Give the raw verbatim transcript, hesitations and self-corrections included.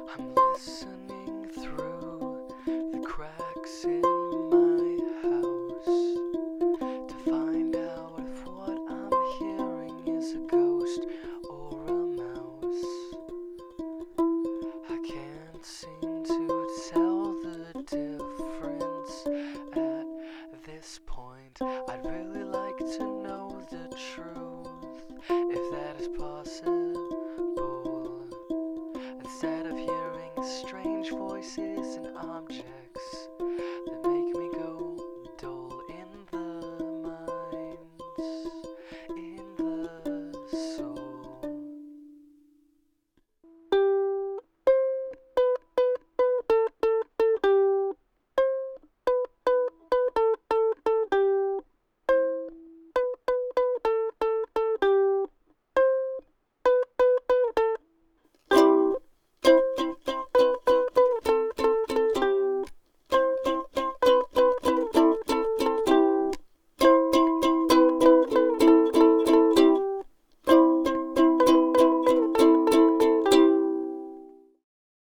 I'm listening through the cracks in my house to find out if what I'm hearing is a ghost or a mouse. I can't seem to tell the difference at this point. I'd really like to know the truth, if that is possible. Instead of hearing strange voices and objects,